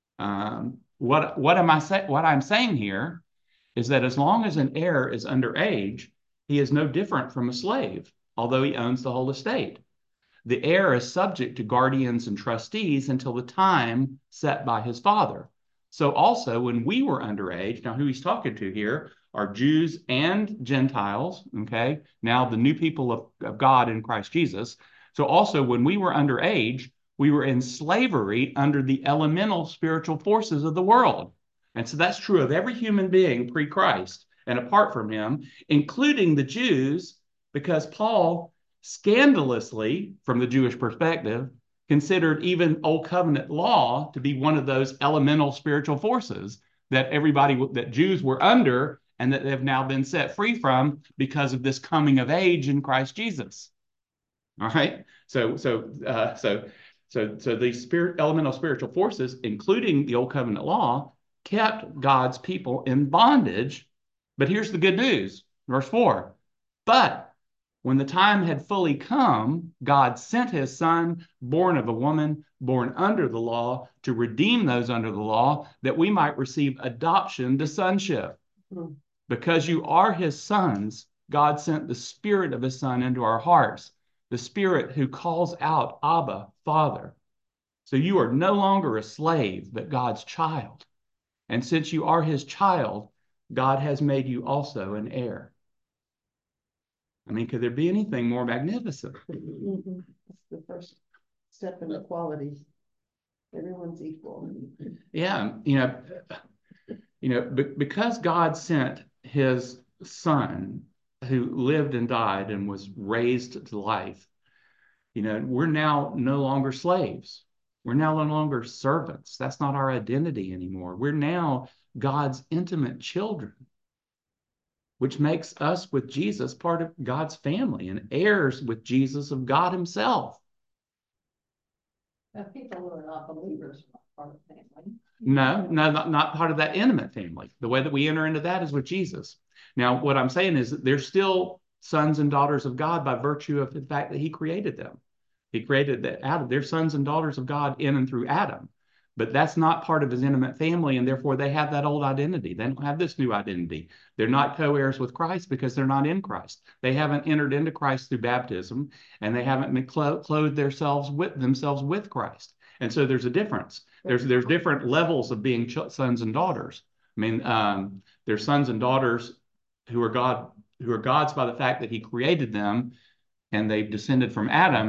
Um, what what am I say, what I'm saying here is that as long as an heir is underage, he is no different from a slave, although he owns the whole estate. The heir is subject to guardians and trustees until the time set by his father. So also when we were underage, now who he's talking to here are Jews and Gentiles, okay? Now the new people of, of God in Christ Jesus. So also when we were underage, we were in slavery under the elemental spiritual forces of the world. And so that's true of every human being pre-Christ and apart from him, including the Jews, because Paul scandalously, from the Jewish perspective, considered even Old Covenant law to be one of those elemental spiritual forces that everybody, that Jews were under and that have now been set free from because of this coming of age in Christ Jesus. All right. So, so, uh, so, so, so these spirit, elemental spiritual forces, including the Old Covenant law, kept God's people in bondage. But here's the good news, verse four. But when the time had fully come, God sent his son, born of a woman, born under the law, to redeem those under the law, that we might receive adoption to sonship. Mm. Because you are his sons, God sent the Spirit of his Son into our hearts, the Spirit who calls out, Abba, Father. So you are no longer a slave, but God's child. And since you are his child, God has made you also an heir. I mean, could there be anything more magnificent? Mm-hmm. That's the first step in equality. Everyone's equal. Yeah, you know, you know, be- because God sent his son who lived and died and was raised to life, you know, we're now no longer slaves. We're now no longer servants. That's not our identity anymore. We're now God's intimate children, which makes us with Jesus part of God's family and heirs with Jesus of God himself. Now, people who are not believers are not part of the family. No, no, not, not part of that intimate family. The way that we enter into that is with Jesus. Now, what I'm saying is that they're still sons and daughters of God by virtue of the fact that he created them. He created that Adam. They're sons and daughters of God in and through Adam. But that's not part of his intimate family, and therefore they have that old identity. They don't have this new identity. They're not co-heirs with Christ because they're not in Christ. They haven't entered into Christ through baptism, and they haven't been clo- clothed themselves with themselves with Christ. And so there's a difference. There's there's different levels of being ch- sons and daughters. I mean, um, there's sons and daughters who are God, who are God's by the fact that he created them, and they've descended from Adam.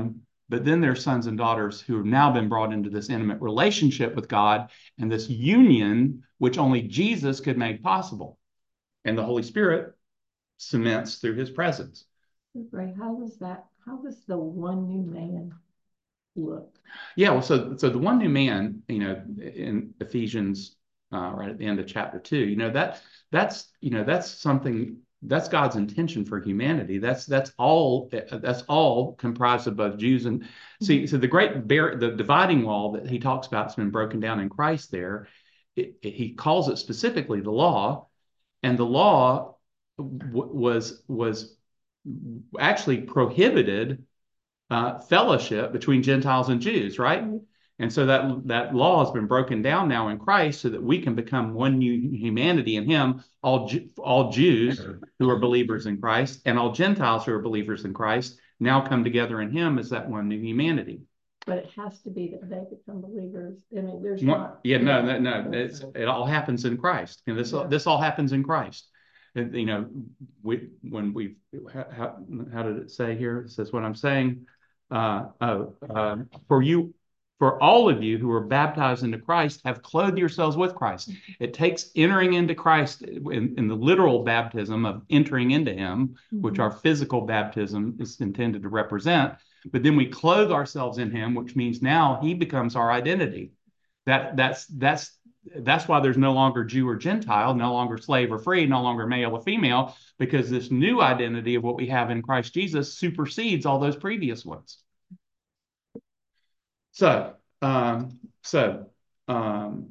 but then there's sons and daughters who have now been brought into this intimate relationship with God and this union, which only Jesus could make possible. And the Holy Spirit cements through his presence. Ray, how does that, how does the one new man look? Yeah, well, so so the one new man, you know, in Ephesians, uh, right at the end of chapter two, you know, that that's you know that's something that's God's intention for humanity. That's that's all that's all comprised of both Jews and see. So the great bar- the dividing wall that he talks about has been broken down in Christ. There, it, it, he calls it specifically the law, and the law w- was was actually prohibited uh, fellowship between Gentiles and Jews, right? And so that that law has been broken down now in Christ so that we can become one new humanity in him, all, all Jews who are believers in Christ and all Gentiles who are believers in Christ now come together in him as that one new humanity. But it has to be that they become believers. I mean, there's One, not. yeah, no, no, no. It's, it all happens in Christ. And this, Yeah. this all happens in Christ. And, you know, we, when we, how, how did it say here? It says, what I'm saying, uh, oh, uh, for you, for all of you who are baptized into Christ have clothed yourselves with Christ. It takes entering into Christ in, in the literal baptism of entering into him, mm-hmm. which our physical baptism is intended to represent. But then we clothe ourselves in him, which means now he becomes our identity. That that's that's that's why there's no longer Jew or Gentile, no longer slave or free, no longer male or female, because this new identity of what we have in Christ Jesus supersedes all those previous ones. So, um, so um,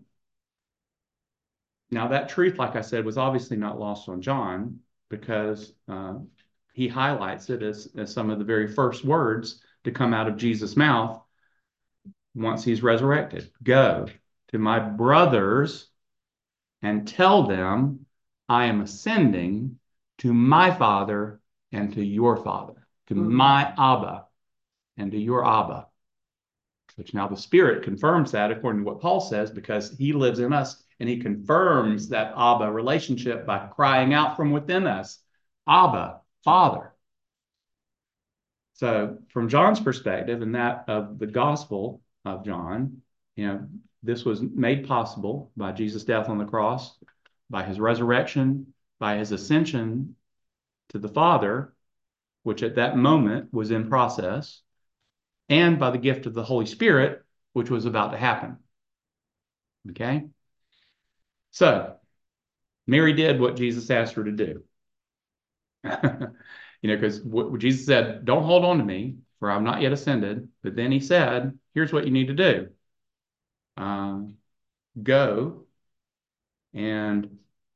now that truth, like I said, was obviously not lost on John because uh, he highlights it as, as some of the very first words to come out of Jesus' mouth once he's resurrected. Go to my brothers and tell them I am ascending to my Father and to your Father, to mm-hmm. my Abba and to your Abba. Which now the Spirit confirms that according to what Paul says, because he lives in us and he confirms that Abba relationship by crying out from within us, Abba, Father. So from John's perspective and that of the Gospel of John, you know, this was made possible by Jesus' death on the cross, by his resurrection, by his ascension to the Father, which at that moment was in process, and by the gift of the Holy Spirit, which was about to happen. Okay? So, Mary did what Jesus asked her to do. You know, because what Jesus said, don't hold on to me, for I'm not yet ascended. But then he said, here's what you need to do. Um, go and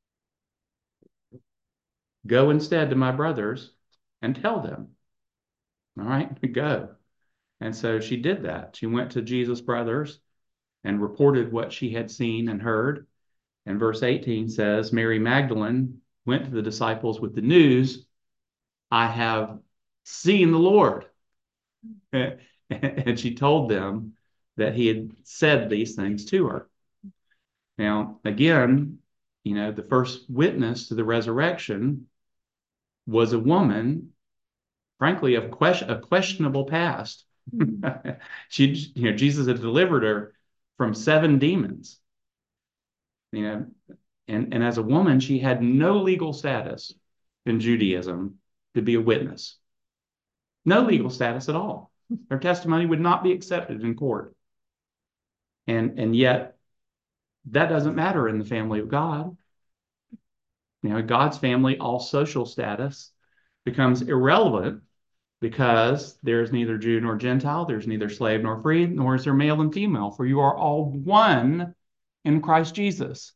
go instead to my brothers and tell them. All right, go. And so she did that. She went to Jesus' brothers and reported what she had seen and heard. And verse eighteen says, Mary Magdalene went to the disciples with the news, I have seen the Lord. And she told them that he had said these things to her. Now, again, you know, the first witness to the resurrection was a woman, frankly, of question, a questionable past. She, you know, Jesus had delivered her from seven demons. You know, and, and as a woman, she had no legal status in Judaism to be a witness. No legal status at all. Her testimony would not be accepted in court. And, and yet, that doesn't matter in the family of God. You know, God's family, all social status becomes irrelevant because there's neither Jew nor Gentile, there's neither slave nor free, nor is there male and female, for you are all one in Christ Jesus.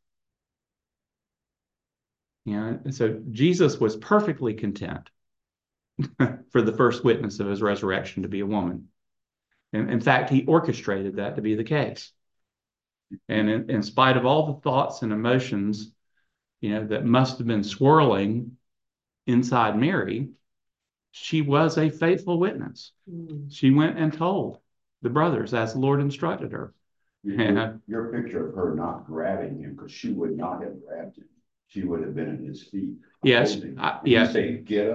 You know, so Jesus was perfectly content for the first witness of his resurrection to be a woman. And in fact, he orchestrated that to be the case. And in, in spite of all the thoughts and emotions, you know, that must have been swirling inside Mary, she was a faithful witness. Mm. She went and told the brothers as the Lord instructed her. Your, and, your picture of her not grabbing him, because she would not have grabbed him. She would have been at his feet. Yes. I, yes. Say, get up.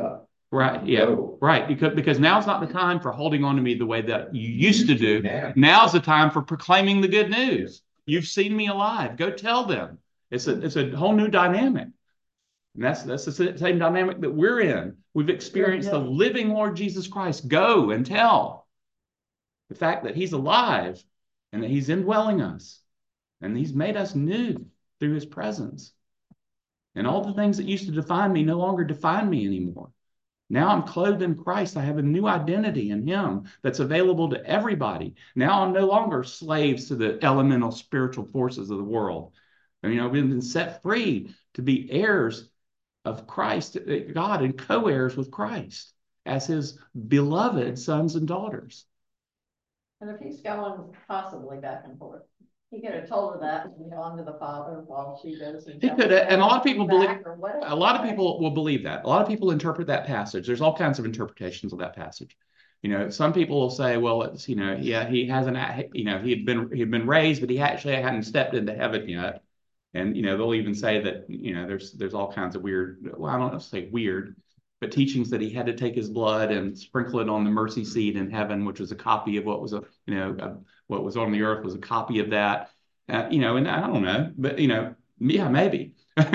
Right. Yeah. Go. Right. Because because now's not the time for holding on to me the way that you used to do. Now's the time for proclaiming the good news. You've seen me alive. Go tell them. It's a it's a whole new dynamic. And that's that's the same dynamic that we're in. We've experienced the living Lord Jesus Christ. Go and tell the fact that he's alive and that he's indwelling us and he's made us new through his presence. And all the things that used to define me no longer define me anymore. Now I'm clothed in Christ. I have a new identity in him that's available to everybody. Now I'm no longer slaves to the elemental spiritual forces of the world. And, you know, we've been set free to be heirs of Christ, God, and co-heirs with Christ as his beloved sons and daughters. And if he's going possibly back and forth, he could have told her that and gone to the Father while she goes. And he could have, and a lot of people believe. A lot of right? people will believe that. A lot of people interpret that passage. There's all kinds of interpretations of that passage. You know, some people will say, well, it's, you know, yeah, he hasn't, you know, he had been he had been raised, but he actually hadn't stepped into heaven yet. And, you know, they'll even say that, you know, there's there's all kinds of weird, well, I don't know, say weird, but teachings that he had to take his blood and sprinkle it on the mercy seat in heaven, which was a copy of what was, a you know, a, what was on the earth was a copy of that. Uh, you know, and I don't know, but, you know, yeah, maybe.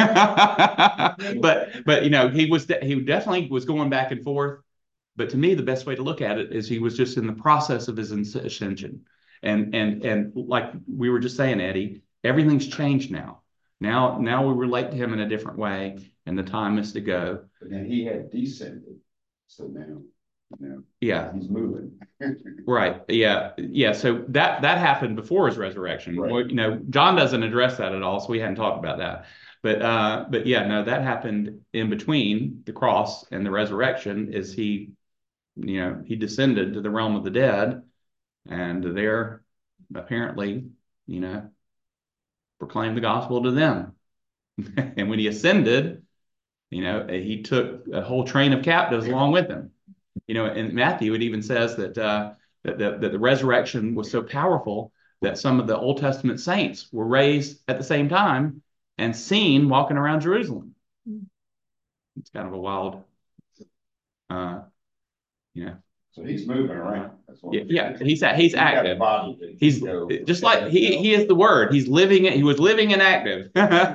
but, but, you know, he was, de- he definitely was going back and forth. But to me, the best way to look at it is he was just in the process of his ascension. And, and, and like we were just saying, Eddie, everything's changed now. Now, now we relate to him in a different way, and the time is to go. But then he had descended, so now, you know, yeah, he's moving. Right. Yeah. Yeah. So that that happened before his resurrection. Right. Well, you know, John doesn't address that at all, so we hadn't talked about that. But uh, but yeah, no, that happened in between the cross and the resurrection. Is he, you know, he descended to the realm of the dead, and there, apparently, you know, proclaimed the gospel to them. And when he ascended, you know, he took a whole train of captives along with him. You know, in Matthew, it even says that, uh, that, that, that the resurrection was so powerful that some of the Old Testament saints were raised at the same time and seen walking around Jerusalem. It's kind of a wild, uh, you know. So he's moving around. That's what Yeah, yeah, he's he's, he's active. He's go. just like he he is the word. He's living. He was living and active,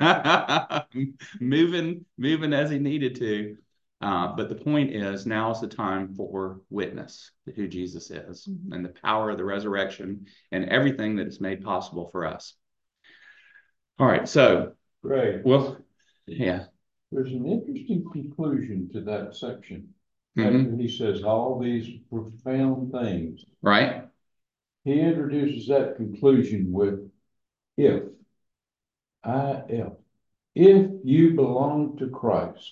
moving moving as he needed to. Uh, but the point is, now is the time for witness to who Jesus is mm-hmm. and the power of the resurrection and everything that is made possible for us. All right, so right. Well, yeah. There's an interesting conclusion to that section. Mm-hmm. He says all these profound things. Right. He introduces that conclusion with if. I if. If you belong to Christ,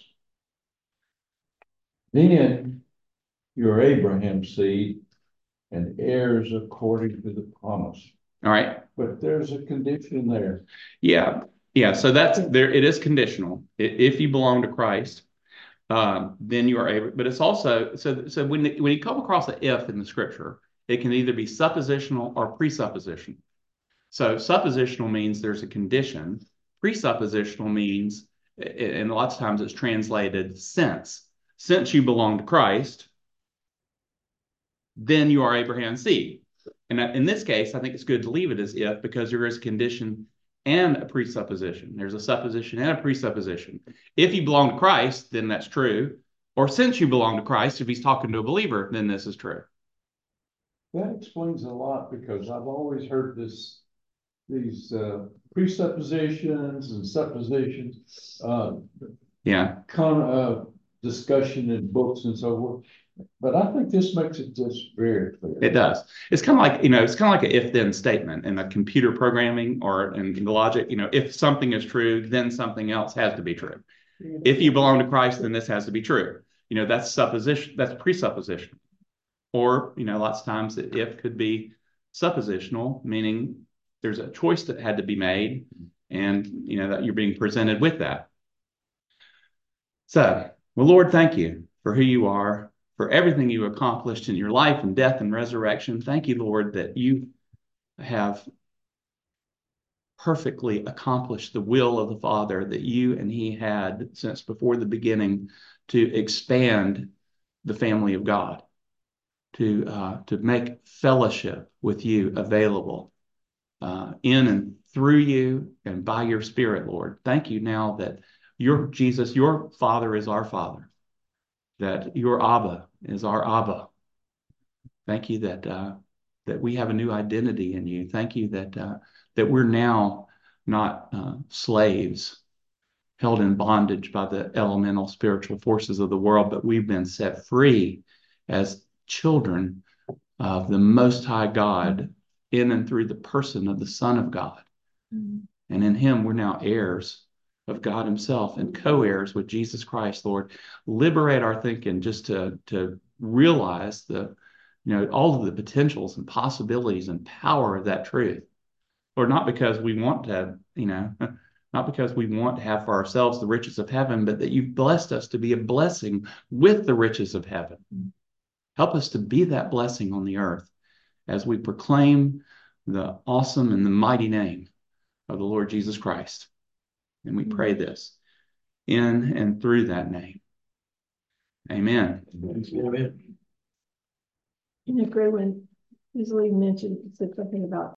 then you're Abraham's seed and heirs according to the promise. All right. But there's a condition there. Yeah. Yeah. So that's there. It is conditional. If you belong to Christ, um, then you are able, but it's also, so, so when, when you come across the if in the scripture, it can either be suppositional or presuppositional. So suppositional means there's a condition. Presuppositional means, and lots of times it's translated since. Since you belong to Christ, then you are Abraham's seed. And in this case, I think it's good to leave it as if, because there is a condition and a presupposition. There's a supposition and a presupposition. If you belong to Christ, then that's true. Or since you belong to Christ, if he's talking to a believer, then this is true. That explains a lot, because I've always heard this, these uh, presuppositions and suppositions, uh, yeah, con uh, discussion in books and so forth. But I think this makes it just very clear. It does. It's kind of like, you know, it's kind of like an if-then statement in a computer programming or in, in the logic. You know, if something is true, then something else has to be true. If you belong to Christ, then this has to be true. You know, that's supposition, that's presupposition. Or, you know, lots of times the if could be suppositional, meaning there's a choice that had to be made, and, you know, that you're being presented with that. So, well, Lord, thank you for who you are, for everything you accomplished in your life and death and resurrection. Thank you, Lord, that you have perfectly accomplished the will of the Father that you and he had since before the beginning to expand the family of God, to uh, to make fellowship with you available uh, in and through you and by your Spirit, Lord. Thank you now that your Jesus, your Father is our Father, that your Abba is our Abba. Thank you that uh, that we have a new identity in you. Thank you that uh, that we're now not uh, slaves held in bondage by the elemental spiritual forces of the world, but we've been set free as children of the Most High God in and through the person of the Son of God. Mm-hmm. And in him, we're now heirs of God himself and co-heirs with Jesus Christ, Lord. Liberate our thinking just to, to realize the, you know, all of the potentials and possibilities and power of that truth. Or not because we want to, you know, not because we want to have for ourselves the riches of heaven, but that you've blessed us to be a blessing with the riches of heaven. Help us to be that blessing on the earth as we proclaim the awesome and the mighty name of the Lord Jesus Christ. And we pray this in and through that name. Amen. Amen. You know, Greg, when Usually mentioned, said something about